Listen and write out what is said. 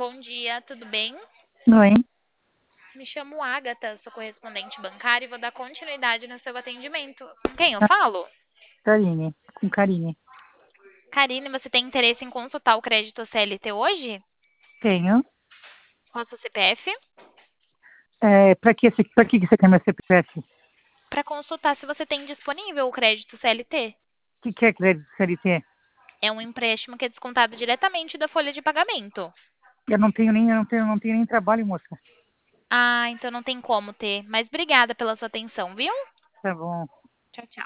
Bom dia, tudo bem? Oi, Me chamo Agatha, sou correspondente bancária e vou dar continuidade no seu atendimento. Com quem eu falo? Karine, com Karine. Karine, você tem interesse em consultar o crédito CLT hoje? Tenho. Posso CPF? Pra que você quer meu CPF? O Para consultar se você tem disponível o crédito CLT. que é crédito CLT? É um empréstimo que é descontado diretamente da folha de pagamento. Eu não tenho nem trabalho, moça. Ah, então não tem como ter. Mas obrigada pela sua atenção, viu? Tá bom. Tchau, tchau.